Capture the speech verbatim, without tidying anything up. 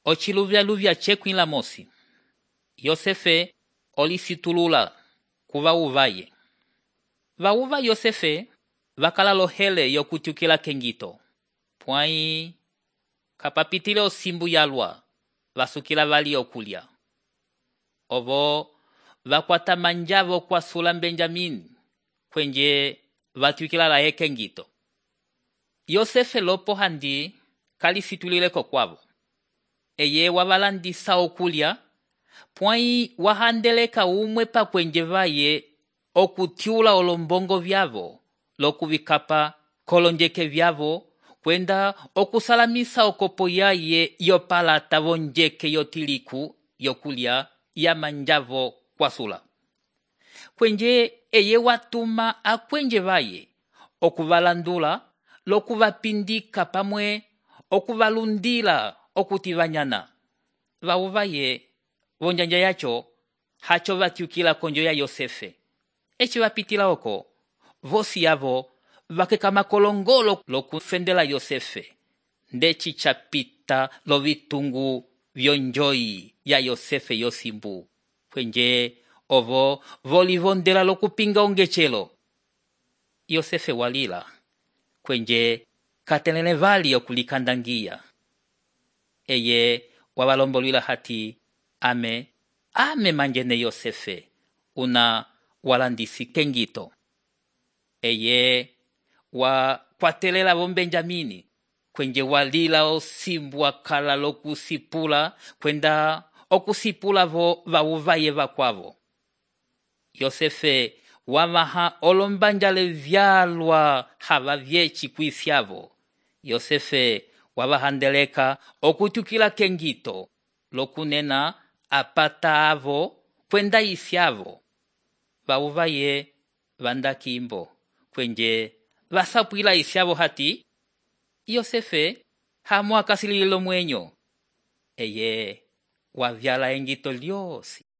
Ochiluvya-luvya chekwila mosi, Yosefe olisitulula kuva uvaye. Vauva Yosefe vakala lohele yokutyukila kengito. Pwai kapapitile osimbu yalwa vasukila vali okulya. Ovo vakwata manjavo kwa sula Benjamin kwenje vatyukila laye kengito. Yosefe lopo handi kalisitulileko kwavo. Eye wavalandisa okulya, pwai wahandeleka umwe pa kwenje vaye okutyula olombongo vyavo, lokuvikapa kolonjeke vyavo, kwenda okusalamisa okopo yaye yopalata vonjeke yotiliku yokulya ya manjavo kwa sula. Kwenje eye watuma akwenje vaye okuvalandula, lokuvapindika pamwe okuvalundila okutivanyana. Vauvaye vonjanja yacho hacho vatyukila konjo ya Yosefe. Echi vapitila oko, vosi yavo vakekama kolongolo lokufendela Yosefe. Ndechi chapita lovitungu vyonjoi ya Yosefe yosimbu. Kwenje ovo volivondela lokupinga ongechelo. Yosefe walila. Kwenje katelene vali okulikandangia. Eye wavalombolila hati ame, ame manjene Yosefe, una walandisi kengito. Eye wa kwatelela von Benjamini, kwenje walila osimbu wakala lokusipula, kwenda okusipula vo vauvaye vakwavo. Yosefe wamaha olombanjale vyalwa hava vyechi kuisyavo. Yosefe wavahandeleka okutyukila kengito, lokunena apata avo kwenda isyavo. Vauvaye vandakimbo, kwenje vasapwila isyavo hati, Yosefe hamwa kasililo mwenyo. Eye wavyala engito lyosi.